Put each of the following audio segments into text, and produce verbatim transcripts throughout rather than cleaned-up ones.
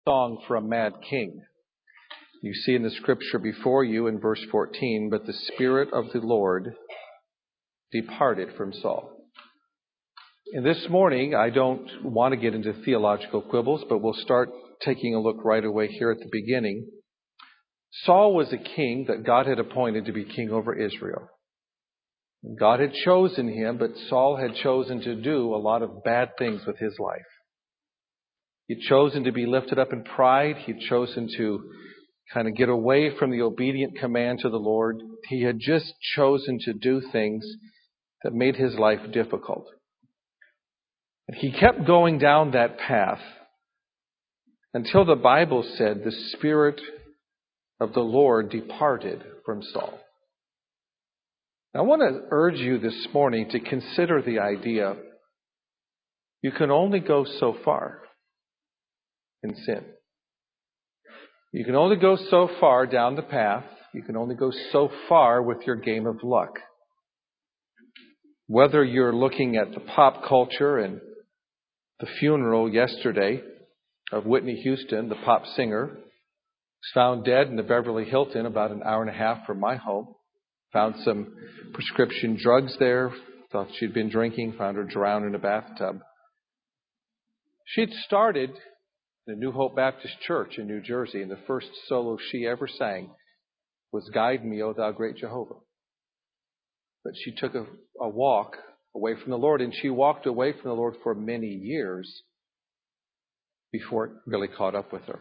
Song from Mad King. You see in the scripture before you in verse fourteen, but the Spirit of the Lord departed from Saul. And this morning, I don't want to get into theological quibbles, but we'll start taking a look right away here at the beginning. Saul was a king that God had appointed to be king over Israel. God had chosen him, but Saul had chosen to do a lot of bad things with his life. He'd chosen to be lifted up in pride. He'd chosen to kind of get away from the obedient command to the Lord. He had just chosen to do things that made his life difficult. And he kept going down that path until the Bible said the Spirit of the Lord departed from Saul. Now, I want to urge you this morning to consider the idea you can only go so far in sin. You can only go so far down the path. You can only go so far with your game of luck. Whether you're looking at the pop culture and the funeral yesterday of Whitney Houston, the pop singer, was found dead in the Beverly Hilton about an hour and a half from my home. Found some prescription drugs there. Thought she'd been drinking. Found her drowned in a bathtub. She'd started the New Hope Baptist Church in New Jersey, and the first solo she ever sang was Guide Me, O Thou Great Jehovah. But she took a, a walk away from the Lord, and she walked away from the Lord for many years before it really caught up with her.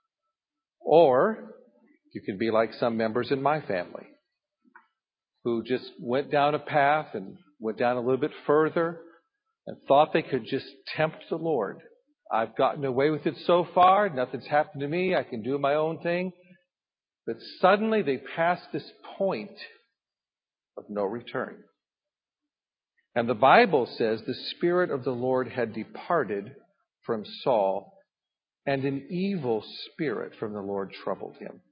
Or you could be like some members in my family who just went down a path and went down a little bit further and thought they could just tempt the Lord. I've gotten away with it so far. Nothing's happened to me. I can do my own thing. But suddenly they passed this point of no return. And the Bible says the Spirit of the Lord had departed from Saul, and an evil spirit from the Lord troubled him.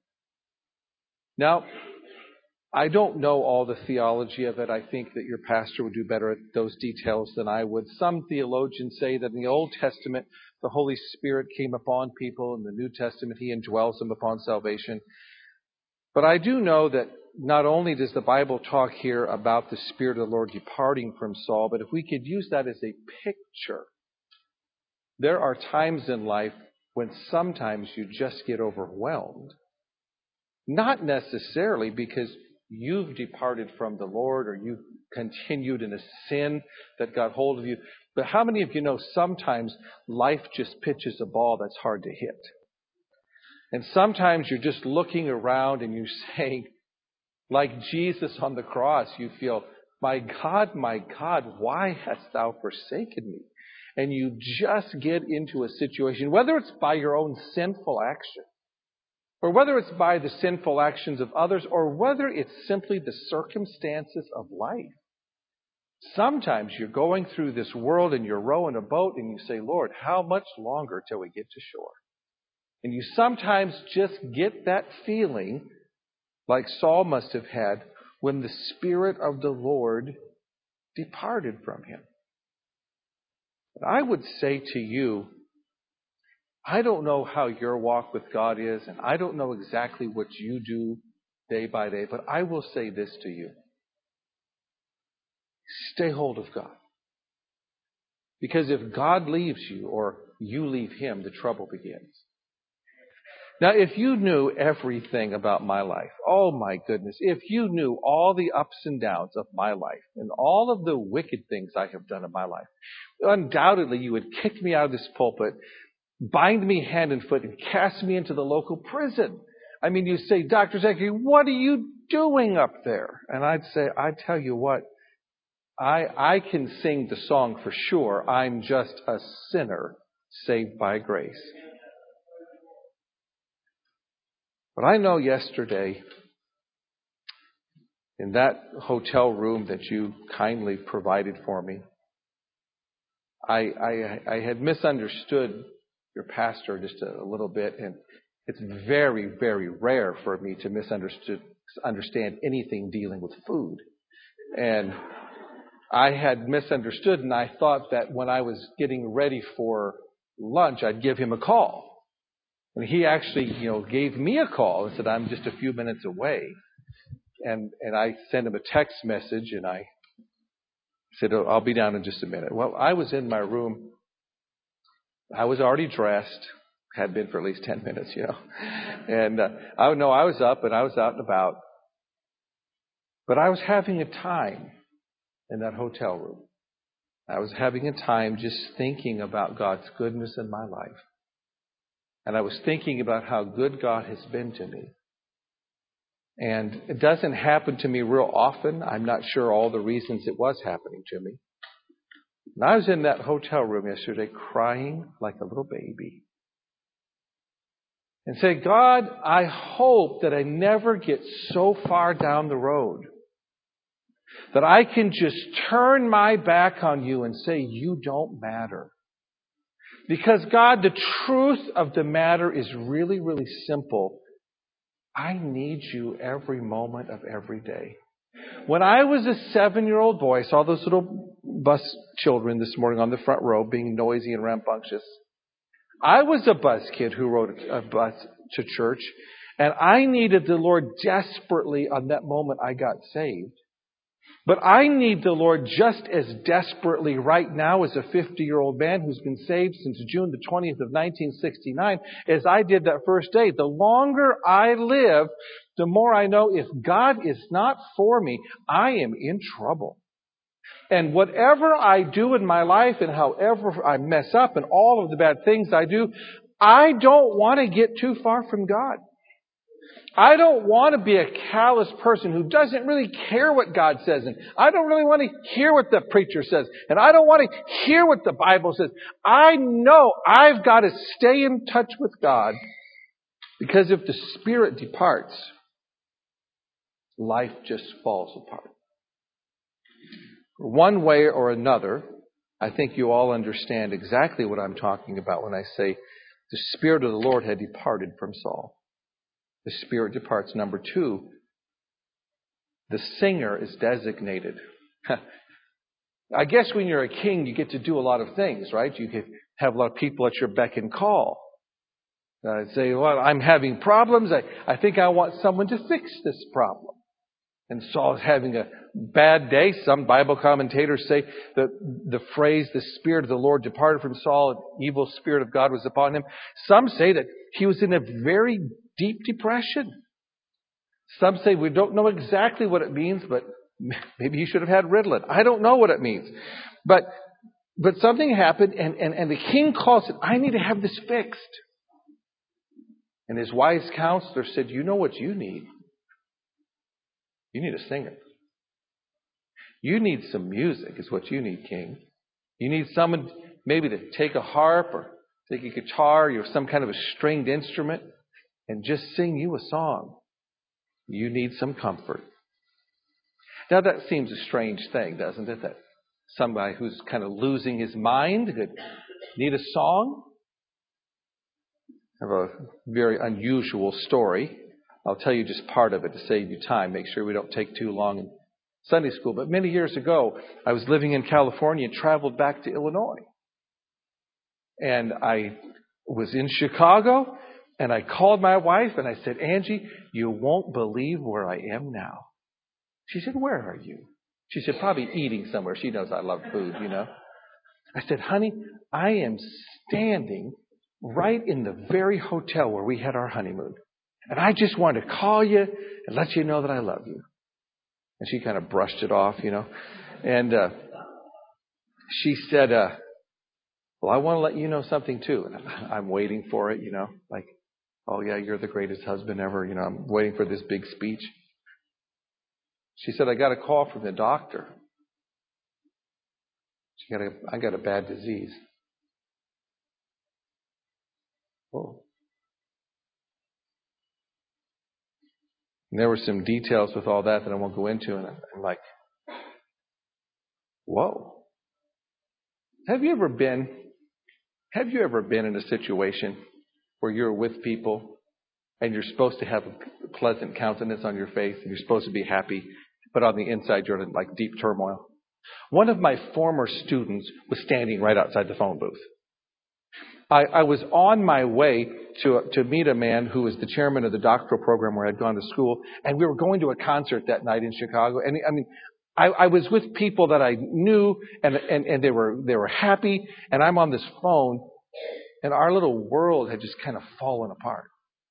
Now, I don't know all the theology of it. I think that your pastor would do better at those details than I would. Some theologians say that in the Old Testament, the Holy Spirit came upon people. In the New Testament, He indwells them upon salvation. But I do know that not only does the Bible talk here about the Spirit of the Lord departing from Saul, but if we could use that as a picture, there are times in life when sometimes you just get overwhelmed. Not necessarily because you've departed from the Lord or you've continued in a sin that got hold of you. But how many of you know sometimes life just pitches a ball that's hard to hit? And sometimes you're just looking around and you're saying, like Jesus on the cross, you feel, my God, my God, why hast thou forsaken me? And you just get into a situation, whether it's by your own sinful action, or whether it's by the sinful actions of others, or whether it's simply the circumstances of life. Sometimes you're going through this world and you're rowing a boat and you say, Lord, how much longer till we get to shore? And you sometimes just get that feeling like Saul must have had when the Spirit of the Lord departed from him. But I would say to you, I don't know how your walk with God is, and I don't know exactly what you do day by day, but I will say this to you. Stay hold of God. Because if God leaves you or you leave Him, the trouble begins. Now, if you knew everything about my life, oh my goodness, if you knew all the ups and downs of my life and all of the wicked things I have done in my life, undoubtedly you would kick me out of this pulpit, bind me hand and foot, and cast me into the local prison. I mean, you say, Doctor Zachary, what are you doing up there? And I'd say, I tell you what, I, I can sing the song for sure. I'm just a sinner saved by grace. But I know yesterday, in that hotel room that you kindly provided for me, I, I, I had misunderstood your pastor just a little bit, and it's very, very rare for me to misunderstand understand anything dealing with food. And I had misunderstood, and I thought that when I was getting ready for lunch, I'd give him a call. And he actually, you know, gave me a call and said, I'm just a few minutes away. And and I sent him a text message, and I said, oh, I'll be down in just a minute. Well, I was in my room. I was already dressed. Had been for at least ten minutes, you know. And uh, I know I was up and I was out and about. But I was having a time in that hotel room. I was having a time just thinking about God's goodness in my life. And I was thinking about how good God has been to me. And it doesn't happen to me real often. I'm not sure all the reasons it was happening to me. And I was in that hotel room yesterday crying like a little baby. And say, God, I hope that I never get so far down the road that I can just turn my back on you and say, you don't matter. Because God, the truth of the matter is really, really simple. I need you every moment of every day. When I was a seven-year-old boy, I saw those little bus children this morning on the front row being noisy and rambunctious. I was a bus kid who rode a bus to church, and I needed the Lord desperately on that moment I got saved. But I need the Lord just as desperately right now as a fifty-year-old man who's been saved since June the twentieth of nineteen sixty-nine as I did that first day. The longer I live, the more I know if God is not for me, I am in trouble. And whatever I do in my life and however I mess up and all of the bad things I do, I don't want to get too far from God. I don't want to be a callous person who doesn't really care what God says. And I don't really want to hear what the preacher says. And I don't want to hear what the Bible says. I know I've got to stay in touch with God. Because if the Spirit departs, life just falls apart. One way or another, I think you all understand exactly what I'm talking about when I say the Spirit of the Lord had departed from Saul. The Spirit departs. Number two, the singer is designated. I guess when you're a king, you get to do a lot of things, right? You can have a lot of people at your beck and call. Uh, say, well, I'm having problems. I, I think I want someone to fix this problem. And Saul is having a bad day. Some Bible commentators say that the phrase, the Spirit of the Lord departed from Saul, an evil spirit of God was upon him. Some say that he was in a very deep depression. Some say we don't know exactly what it means, but maybe he should have had Ritalin. I don't know what it means. But but something happened, and, and, and the king calls it, I need to have this fixed. And his wise counselor said, you know what you need? You need a singer. You need some music is what you need, king. You need someone maybe to take a harp or take a guitar or some kind of a stringed instrument and just sing you a song. You need some comfort. Now that seems a strange thing, doesn't it? That somebody who's kind of losing his mind could need a song. I have a very unusual story. I'll tell you just part of it to save you time. Make sure we don't take too long in Sunday school. But many years ago, I was living in California and traveled back to Illinois. And I was in Chicago, and I called my wife, and I said, Angie, you won't believe where I am now. She said, where are you? She said, probably eating somewhere. She knows I love food, you know. I said, honey, I am standing right in the very hotel where we had our honeymoon. And I just wanted to call you and let you know that I love you. And she kind of brushed it off, you know. And uh, she said, uh, well, I want to let you know something too. And I'm waiting for it, you know. Like, oh yeah, you're the greatest husband ever. You know, I'm waiting for this big speech. She said, I got a call from the doctor. She got a, I got a bad disease. Whoa. And there were some details with all that that I won't go into. And I'm like, whoa. Have you ever been, have you ever been in a situation where you're with people and you're supposed to have a pleasant countenance on your face and you're supposed to be happy, but on the inside you're in like deep turmoil? One of my former students was standing right outside the phone booth. I, I was on my way to to meet a man who was the chairman of the doctoral program where I'd gone to school, and we were going to a concert that night in Chicago. And I mean, I, I was with people that I knew, and, and and they were they were happy, and I'm on this phone, and our little world had just kind of fallen apart.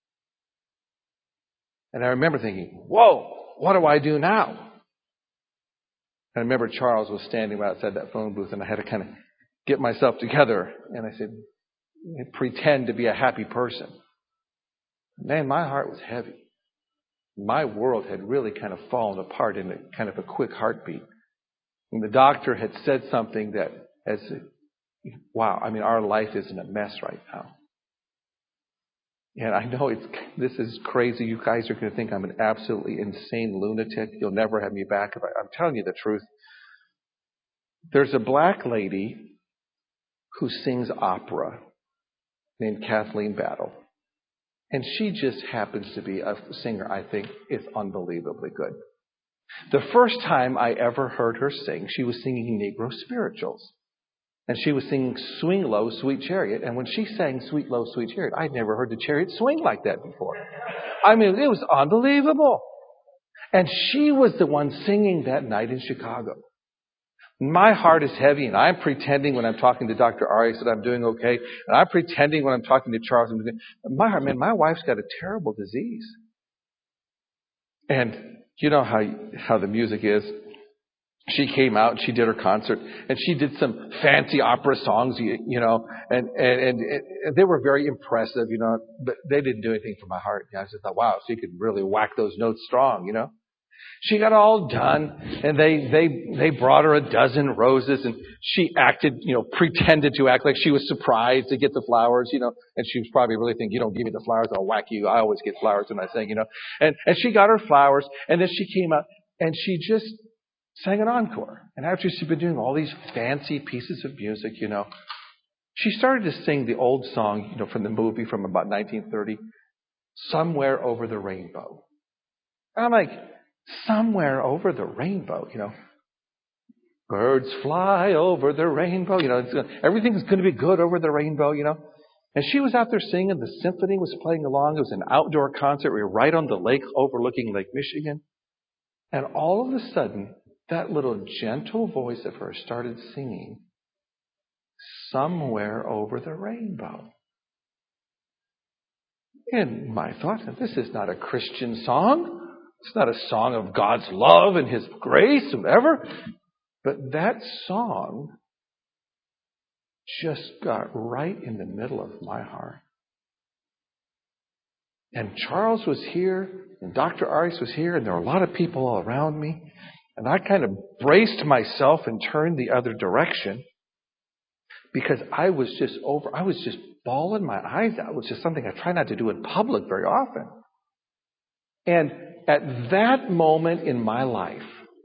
And I remember thinking, "Whoa, what do I do now?" And I remember Charles was standing right outside that phone booth, and I had to kind of get myself together, and I said, pretend to be a happy person. Man, my heart was heavy. My world had really kind of fallen apart in a kind of a quick heartbeat. And the doctor had said something that, as wow, I mean, our life is in a mess right now. And I know it's this is crazy. You guys are going to think I'm an absolutely insane lunatic. You'll never have me back. If I, I'm telling you the truth. There's a black lady who sings opera named Kathleen Battle. And she just happens to be a singer I think is unbelievably good. The first time I ever heard her sing, she was singing Negro spirituals. And she was singing Swing Low, Sweet Chariot. And when she sang Sweet Low, Sweet Chariot, I'd never heard the chariot swing like that before. I mean, it was unbelievable. And she was the one singing that night in Chicago. My heart is heavy, and I'm pretending when I'm talking to Doctor Arias that I'm doing okay, and I'm pretending when I'm talking to Charles. I'm doing, my heart, man, my wife's got a terrible disease. And you know how how the music is. She came out and she did her concert, and she did some fancy opera songs, you, you know, and, and, and, and they were very impressive, you know, but they didn't do anything for my heart. I just thought, wow, she could really whack those notes strong, you know. She got all done, and they, they, they brought her a dozen roses, and she acted, you know, pretended to act like she was surprised to get the flowers, you know, and she was probably really thinking, you don't give me the flowers, I'll whack you. I always get flowers when I sing, you know, and, and she got her flowers, and then she came out, and she just sang an encore. And after she'd been doing all these fancy pieces of music, you know, she started to sing the old song, you know, from the movie from about nineteen thirty, Somewhere Over the Rainbow. And I'm like, somewhere over the rainbow, you know. Birds fly over the rainbow, you know. It's gonna, everything's going to be good over the rainbow, you know. And she was out there singing. The symphony was playing along. It was an outdoor concert. We were right on the lake overlooking Lake Michigan. And all of a sudden, that little gentle voice of hers started singing, Somewhere Over the Rainbow. And my thought, this is not a Christian song. It's not a song of God's love and His grace, whatever. But that song just got right in the middle of my heart. And Charles was here, and Doctor Arias was here, and there were a lot of people all around me. And I kind of braced myself and turned the other direction because I was just over, I was just bawling my eyes out. It was just something I try not to do in public very often. And at that moment in my life,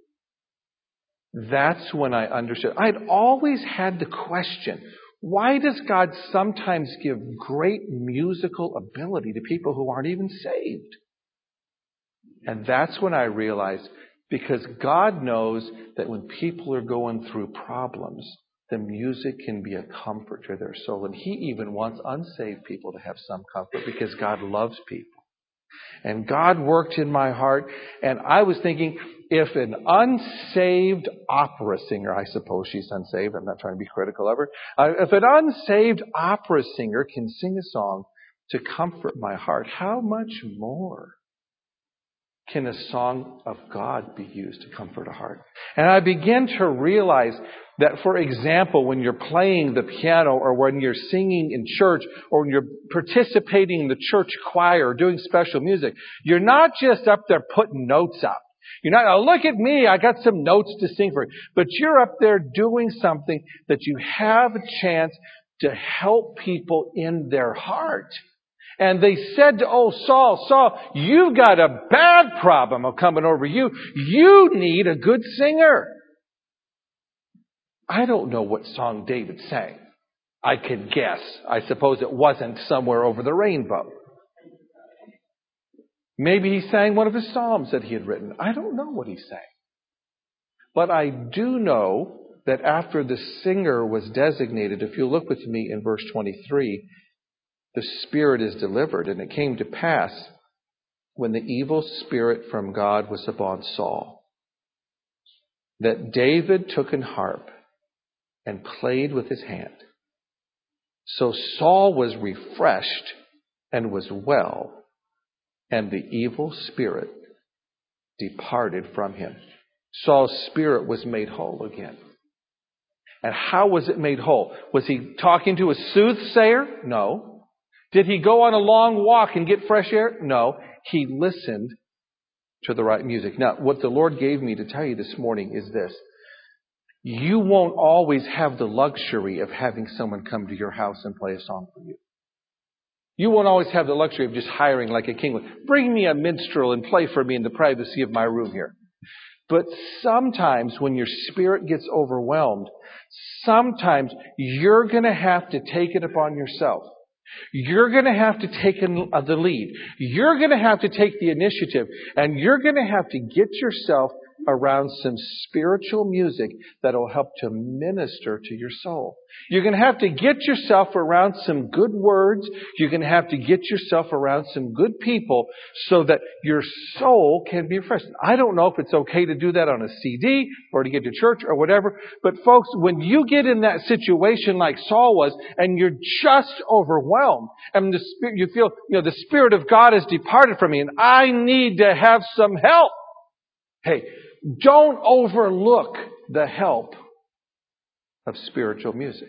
that's when I understood. I'd always had the question, why does God sometimes give great musical ability to people who aren't even saved? And that's when I realized, because God knows that when people are going through problems, the music can be a comfort to their soul. And He even wants unsaved people to have some comfort because God loves people. And God worked in my heart, and I was thinking, if an unsaved opera singer, I suppose she's unsaved, I'm not trying to be critical of her, uh, if an unsaved opera singer can sing a song to comfort my heart, how much more can a song of God be used to comfort a heart? And I began to realize that, for example, when you're playing the piano or when you're singing in church or when you're participating in the church choir or doing special music, you're not just up there putting notes up. You're not, oh, look at me, I got some notes to sing for you. But you're up there doing something that you have a chance to help people in their heart. And they said to old Saul, Saul, you've got a bad problem coming over you. You need a good singer. I don't know what song David sang. I could guess. I suppose it wasn't Somewhere Over the Rainbow. Maybe he sang one of his psalms that he had written. I don't know what he sang. But I do know that after the singer was designated, if you look with me in verse twenty-three, the spirit is delivered. And it came to pass when the evil spirit from God was upon Saul, that David took an harp and played with his hand. So Saul was refreshed and was well, and the evil spirit departed from him. Saul's spirit was made whole again. And how was it made whole? Was he talking to a soothsayer? No. Did he go on a long walk and get fresh air? No. He listened to the right music. Now, what the Lord gave me to tell you this morning is this. You won't always have the luxury of having someone come to your house and play a song for you. You won't always have the luxury of just hiring like a king. Bring me a minstrel and play for me in the privacy of my room here. But sometimes when your spirit gets overwhelmed, sometimes you're going to have to take it upon yourself. You're going to have to take the lead. You're going to have to take the initiative. And you're going to have to get yourself around some spiritual music that will help to minister to your soul. You're going to have to get yourself around some good words. You're going to have to get yourself around some good people so that your soul can be refreshed. I don't know if it's okay to do that on a C D or to get to church or whatever, but folks, when you get in that situation like Saul was and you're just overwhelmed and the spirit, you feel, you know, the Spirit of God has departed from me and I need to have some help. Hey, don't overlook the help of spiritual music.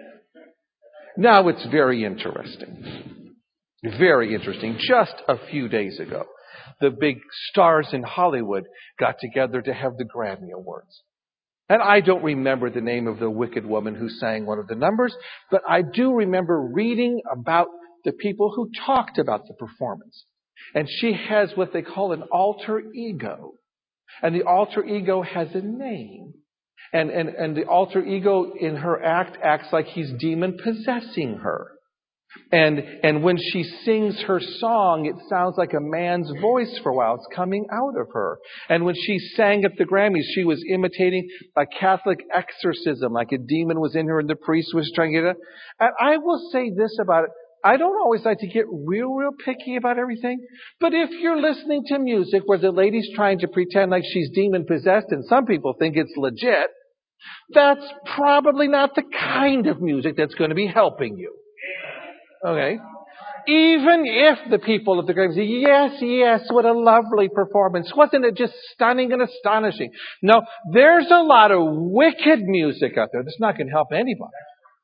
Now, it's very interesting. Very interesting. Just a few days ago, the big stars in Hollywood got together to have the Grammy Awards. And I don't remember the name of the wicked woman who sang one of the numbers, but I do remember reading about the people who talked about the performance. And she has what they call an alter ego. And the alter ego has a name. And, and, and the alter ego in her act acts like he's demon possessing her. And, and when she sings her song, it sounds like a man's voice for a while. It's coming out of her. And when she sang at the Grammys, she was imitating a Catholic exorcism, like a demon was in her and the priest was trying to get it. And I will say this about it. I don't always like to get real, real picky about everything. But if you're listening to music where the lady's trying to pretend like she's demon-possessed and some people think it's legit, that's probably not the kind of music that's going to be helping you. Okay? Even if the people at the grave say, yes, yes, what a lovely performance. Wasn't it just stunning and astonishing? No, there's a lot of wicked music out there that's not going to help anybody.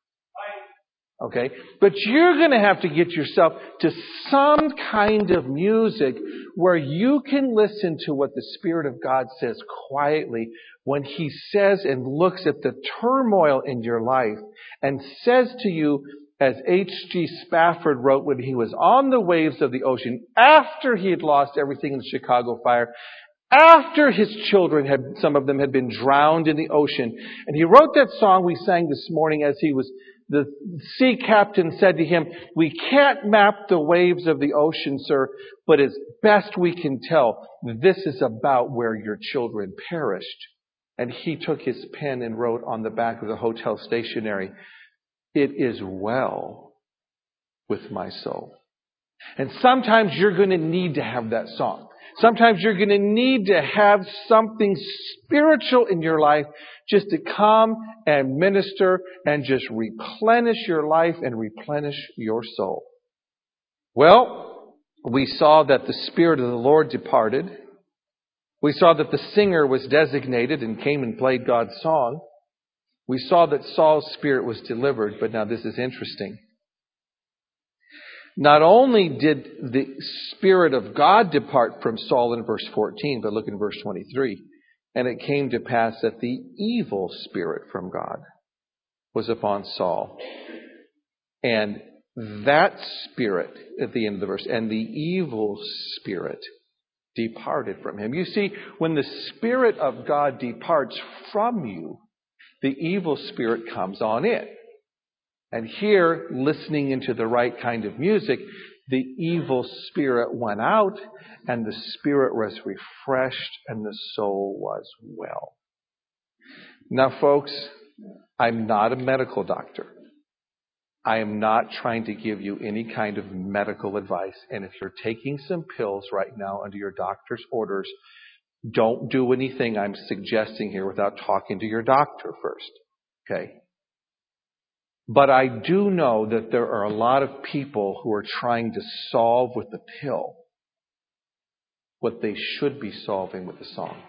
Okay? But you're going to have to get yourself to some kind of music where you can listen to what the Spirit of God says quietly when He says and looks at the turmoil in your life and says to you, as H G Spafford wrote when he was on the waves of the ocean, after he had lost everything in the Chicago fire, after his children had, some of them had been drowned in the ocean. And he wrote that song we sang this morning as he was, the sea captain said to him, we can't map the waves of the ocean, sir, but as best we can tell, this is about where your children perished. And he took his pen and wrote on the back of the hotel stationery, it is well with my soul. And sometimes you're going to need to have that song. Sometimes you're going to need to have something spiritual in your life just to come and minister and just replenish your life and replenish your soul. Well, we saw that the Spirit of the Lord departed. We saw that the singer was designated and came and played God's song. We saw that Saul's spirit was delivered, but now this is interesting. Not only did the Spirit of God depart from Saul in verse fourteen, but look in verse twenty-three. And it came to pass that the evil spirit from God was upon Saul. And that spirit, at the end of the verse, and the evil spirit departed from him. You see, when the Spirit of God departs from you, the evil spirit comes on in. And here, listening into the right kind of music, the evil spirit went out and the spirit was refreshed and the soul was well. Now, folks, I'm not a medical doctor. I am not trying to give you any kind of medical advice. And if you're taking some pills right now under your doctor's orders, don't do anything I'm suggesting here without talking to your doctor first. Okay? But I do know that there are a lot of people who are trying to solve with the pill what they should be solving with the song.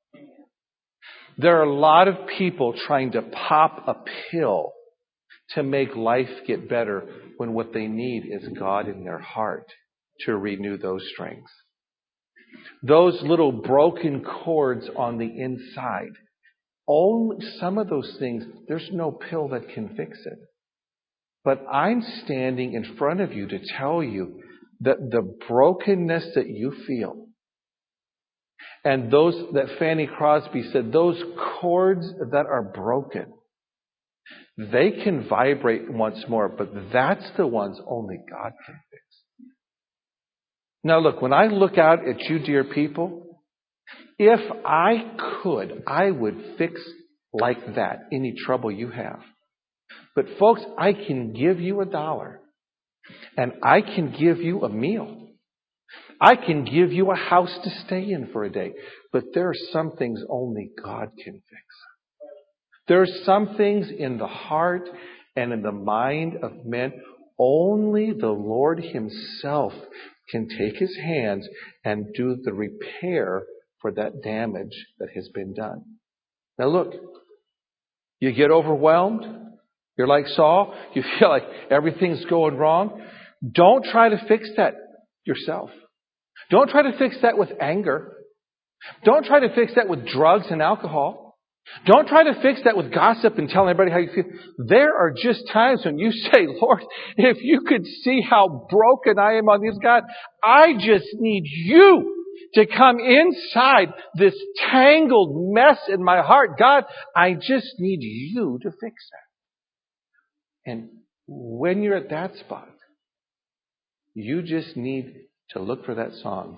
There are a lot of people trying to pop a pill to make life get better when what they need is God in their heart to renew those strengths. Those little broken chords on the inside, only some of those things, there's no pill that can fix it. But I'm standing in front of you to tell you that the brokenness that you feel, and those that Fanny Crosby said, those chords that are broken, they can vibrate once more, but that's the ones only God can fix. Now look, when I look out at you, dear people, if I could, I would fix like that any trouble you have. But folks, I can give you a dollar, and I can give you a meal. I can give you a house to stay in for a day. But there are some things only God can fix. There are some things in the heart and in the mind of men only the Lord Himself can take His hands and do the repair for that damage that has been done. Now look, you get overwhelmed. You're like Saul. You feel like everything's going wrong. Don't try to fix that yourself. Don't try to fix that with anger. Don't try to fix that with drugs and alcohol. Don't try to fix that with gossip and telling everybody how you feel. There are just times when you say, Lord, if you could see how broken I am on these, God, I just need you to come inside this tangled mess in my heart. God, I just need you to fix that. And when you're at that spot, you just need to look for that song.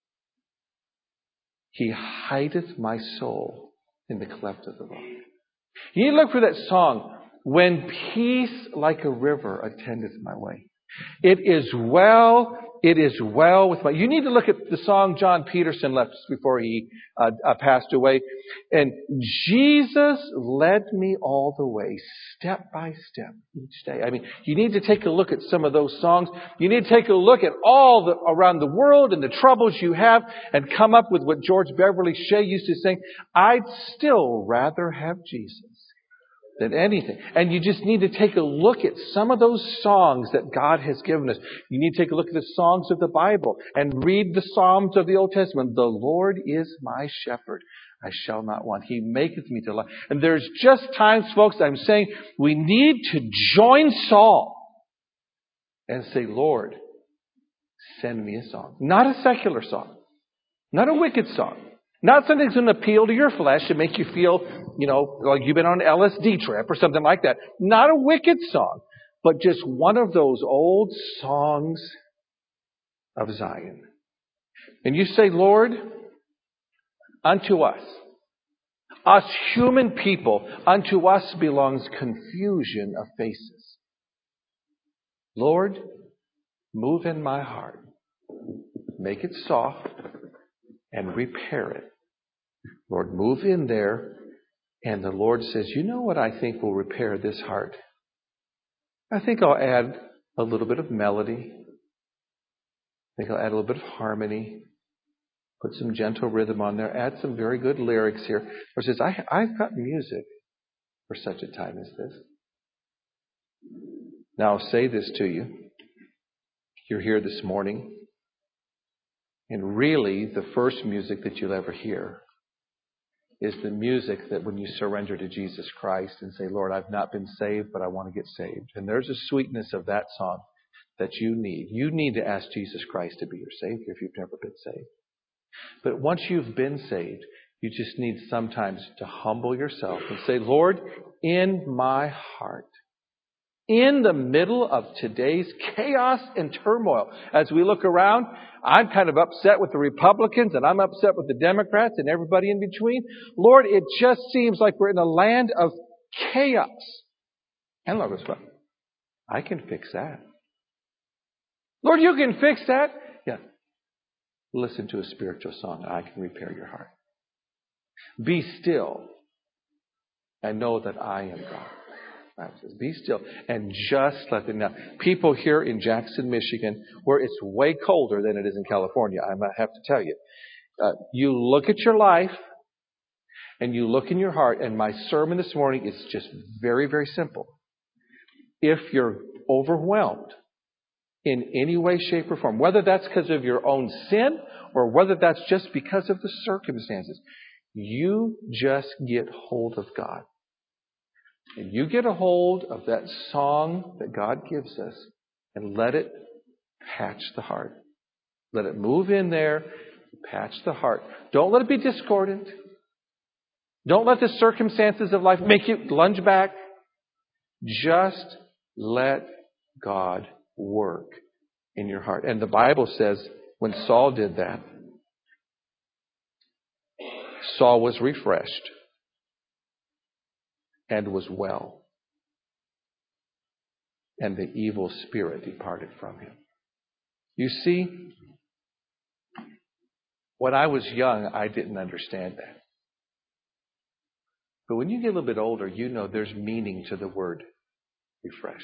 He hideth my soul in the cleft of the rock. You need to look for that song, when peace like a river attendeth my way. It is well, it is well with my... You need to look at the song John Peterson left before he uh, uh, passed away. And Jesus led me all the way, step by step, each day. I mean, you need to take a look at some of those songs. You need to take a look at all the, around the world and the troubles you have and come up with what George Beverly Shea used to sing. I'd still rather have Jesus than anything. And you just need to take a look at some of those songs that God has given us. You need to take a look at the songs of the Bible and read the Psalms of the Old Testament. The Lord is my shepherd. I shall not want. He maketh me to lie. And there's just times, folks, I'm saying we need to join Saul and say, Lord, send me a song. Not a secular song. Not a wicked song. Not something that's going to appeal to your flesh and make you feel, you know, like you've been on an L S D trip or something like that. Not a wicked song, but just one of those old songs of Zion. And you say, Lord, unto us, us human people, unto us belongs confusion of faces. Lord, move in my heart. Make it soft and repair it. Lord, move in there. And the Lord says, you know what I think will repair this heart? I think I'll add a little bit of melody. I think I'll add a little bit of harmony. Put some gentle rhythm on there. Add some very good lyrics here. Lord says, I, I've got music for such a time as this. Now I'll say this to you. You're here this morning. And really, the first music that you'll ever hear is the music that when you surrender to Jesus Christ and say, Lord, I've not been saved, but I want to get saved. And there's a sweetness of that song that you need. You need to ask Jesus Christ to be your Savior if you've never been saved. But once you've been saved, you just need sometimes to humble yourself and say, Lord, in my heart, in the middle of today's chaos and turmoil, as we look around, I'm kind of upset with the Republicans and I'm upset with the Democrats and everybody in between. Lord, it just seems like we're in a land of chaos. And Lord goes, well, I can fix that. Lord, you can fix that? Yeah. Listen to a spiritual song. I can repair your heart. Be still and know that I am God. God says, be still and just let them know. People here in Jackson, Michigan, where it's way colder than it is in California, I might have to tell you. Uh, you look at your life and you look in your heart, and my sermon this morning is just very, very simple. If you're overwhelmed in any way, shape, or form, whether that's because of your own sin or whether that's just because of the circumstances, you just get hold of God. And you get a hold of that song that God gives us and let it patch the heart. Let it move in there, patch the heart. Don't let it be discordant. Don't let the circumstances of life make you lunge back. Just let God work in your heart. And the Bible says when Saul did that, Saul was refreshed and was well. And the evil spirit departed from him. You see, when I was young, I didn't understand that. But when you get a little bit older, you know there's meaning to the word refreshed.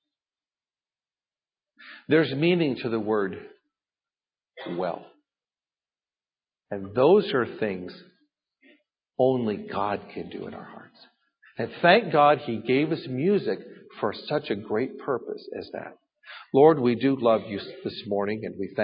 There's meaning to the word well. And those are things only God can do in our hearts. And thank God He gave us music for such a great purpose as that. Lord, we do love you this morning, and we thank